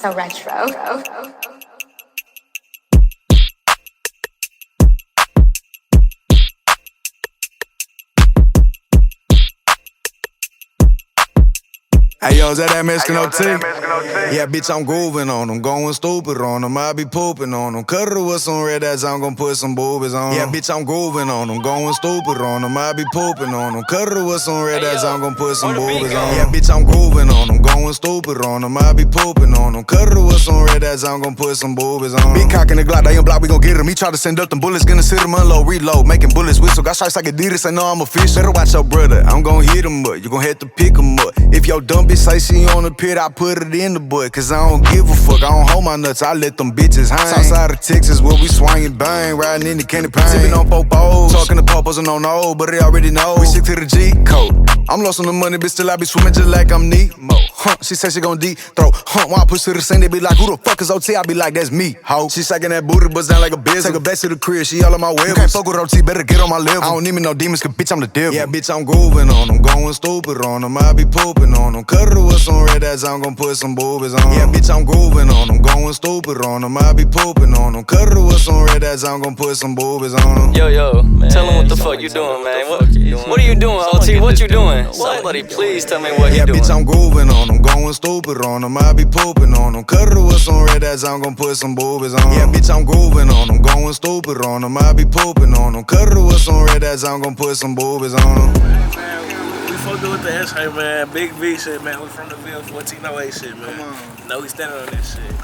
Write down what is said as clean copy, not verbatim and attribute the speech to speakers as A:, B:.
A: so retro.
B: Hey yo, is that Mexican T? Yeah, bitch, I'm grooving on them, going stupid on them. I be pooping on them. Cut her with some red ass, I'm gon' put some boobies on them. Yeah, bitch, I'm grooving on them, going stupid on them. I be pooping on them. Cut her with some red ass, I'm gon' put some boobies on them. Yeah, bitch, I'm grooving on them, going stupid on them. I be pooping on them. Cut her with some red ass, I'm gon' put some boobies on them. Big cock in the Glock, they ain't block, we gon' get him. He try to send up them bullets, gonna sit him unload, reload, making bullets whistle. Got shots like Adidas, I know I'm a fish. Better watch your brother, I'm gon' hit him up. You gon' have to pick him up. If your dumb bitch say she on the pit, I put it in the butt. Cause I don't give a fuck, I don't hold my nuts, I let them bitches hang. Southside of Texas, where we swinging bang, riding in the candy paint. Tipping on popos, talking to popos and don't know, but they already know. We stick to the G code. I'm lost on the money, bitch, still I be swimming just like I'm Nemo. She say she gon' deep throw. When I push to the scene, they be like, who the fuck is OT? I be like, that's me, ho. She shaking that booty, bust down like a bitch. Take her back to the crib, she all on my web. You can't fuck with OT, better get on my level. I don't even know demons, cause bitch, I'm the devil. Yeah, bitch, I'm grooving on them, going stupid on them. I be pooping on them. Cut her with some red ass, I'm gon' put some boobies on them. Yeah, bitch, I'm grooving on them, going stupid on them. I be pooping on them. Cut her with some red ass, I'm gon' put some boobies on them.
C: Yo, man, tell him what the fuck you doing, man. What are you doing, OT? What you doing? Somebody please tell me what you doing.
B: Yeah, bitch, I'm grooving on them, going stupid on them. I be pooping on them. Cut her with some red ass, I'm gon' put some boobies on them. Yeah, bitch, I'm grooving on them, going stupid on them. I be pooping on them. Cut her with some red ass, I'm gon' put some boobies on them.
D: We fucking with the S, hey man. Big V shit, man. We from the Ville 1408 shit, man. Come on. No, we standing on that shit.